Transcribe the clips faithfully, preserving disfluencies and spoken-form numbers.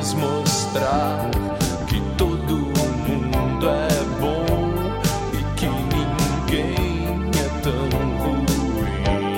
queres mostrar que todo mundo é bom e que ninguém é tão ruim.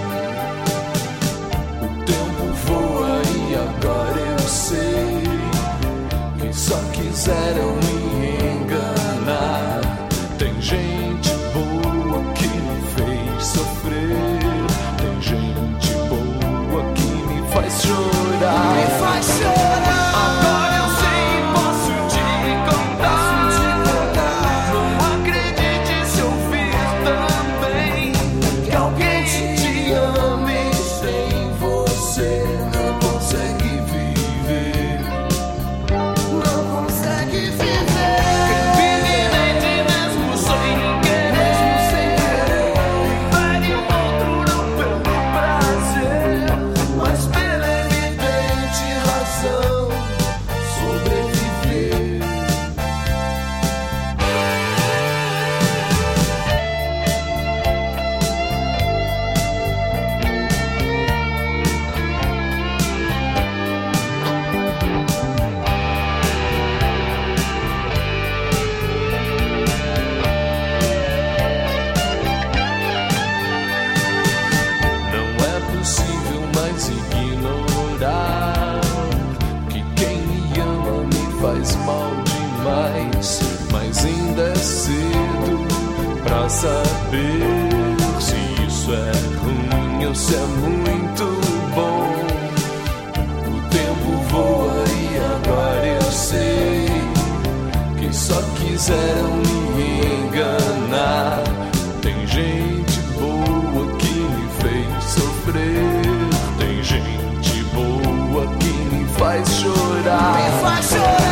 O tempo voa e agora eu sei que só quiseram me enganar. Tem gente boa que me fez sofrer, tem gente boa que me faz chorar. Me faz chorar. Agora eu sei, posso te contar. Não acredite se ouvir também que alguém te ame sem você. Não consegue viver, Não consegue viver. infelizmente mesmo sem querer. Pede um outro não pelo prazer, mas pela evidente razão sobreviver. Não é possível mais ignorar que quem me ama me faz mal demais, mas ainda é cedo pra saber se isso é ruim ou se é muito bom. O tempo voa e agora eu sei que só quiseram me enganar. Tem gente boa que me fez sofrer, tem gente boa que me faz chorar. Me faz chorar.